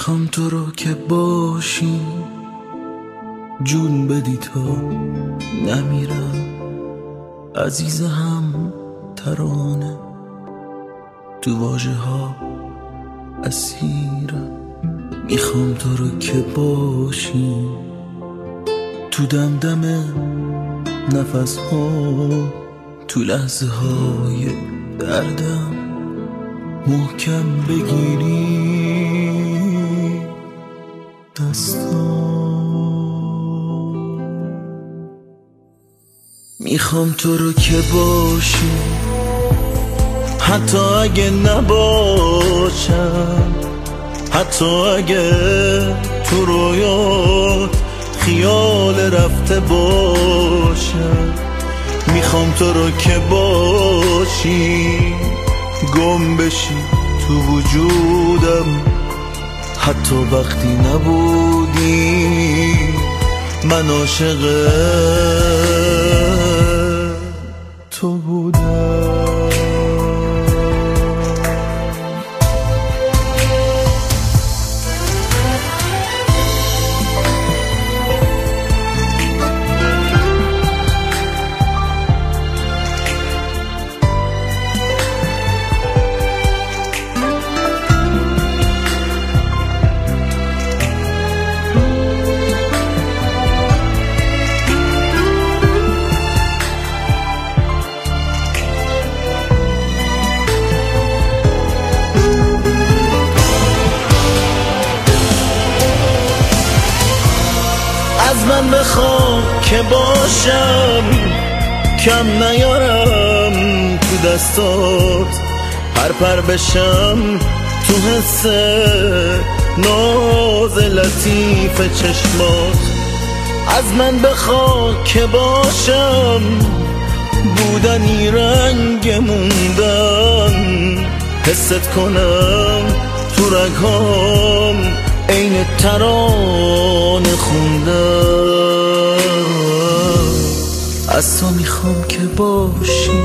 میخوام تو رو که باشی، جون بدی تا نمیرم، عزیز هم ترانه تو واژه ها اسیرم. میخوام تو رو که باشی، تو دمدم نفس ها، تو لحظه های دردم محکم بگیری دستام. میخوام تو رو که باشی، حتی اگه نباشم، حتی اگه تو رویات خیال رفته باشم. میخوام تو رو که باشی، گم بشی تو وجودم، حتی وقتی نبودی من عاشق تو بودم. از من بخواه که باشم، کم نیارم تو دستات، پر بشم تو حس ناز لطیف چشمات. از من بخواه که باشم، بودنی رنگ موندن، حست کنم تو رگهام عین ترانه خوندن. از تو میخوام که باشی،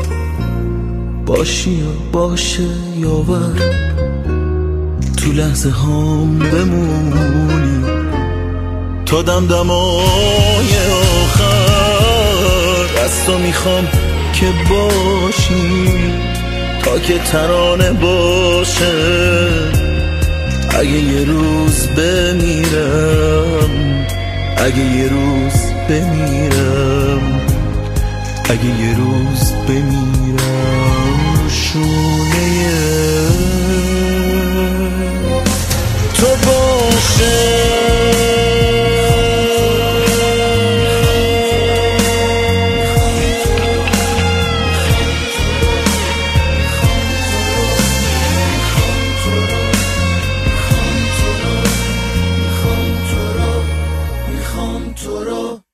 باشی یا باشه یاور، تو لحظه هام بمونی تا دمدمای آخر. از تو میخوام که باشی تا که ترانه باشه، اگه یه روز بمیرم، اگه یه روز بمیرم، اگه یه روز بمیرم، شونه تو باشه. تو رو